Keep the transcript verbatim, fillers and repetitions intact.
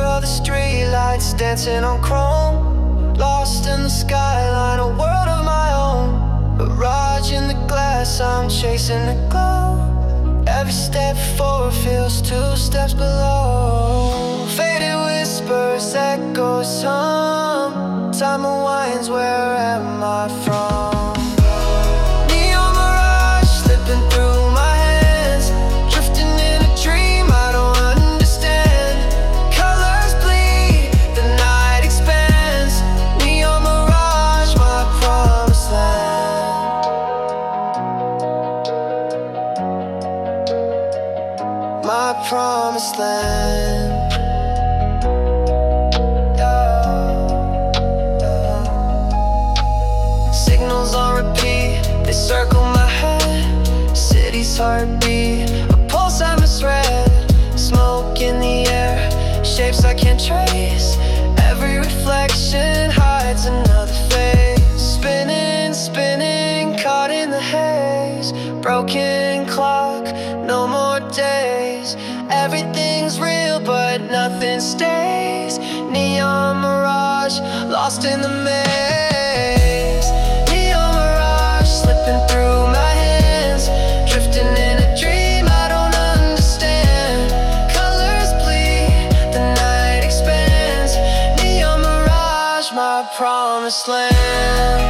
of the streetlights dancing on chrome, lost in the skyline, a world of my own. Mirage in the glass, I'm chasing the glow. Every step forward feels two steps below. Faded whispers, echoes hum. Time unwinds, where am I from? Neon mirage slipping through my hands, drifting in a dream I don't understand. Colors bleed, the night expands. Neon mirage, my promised land. My promised land. Signals on repeat, they circle my head. City's heartbeat, a pulse I misread. Smoke in the air, shapes I can't trace. Every reflection hides another face. Spinning, spinning, caught in the haze. Broken clock, no more days. Everything's real but nothing stays. Neon mirage, lost in the maze. Neon mirage slipping through my hands, drifting in a dream I don't understand. Colors bleed, the night expands. Neon mirage, my promised land.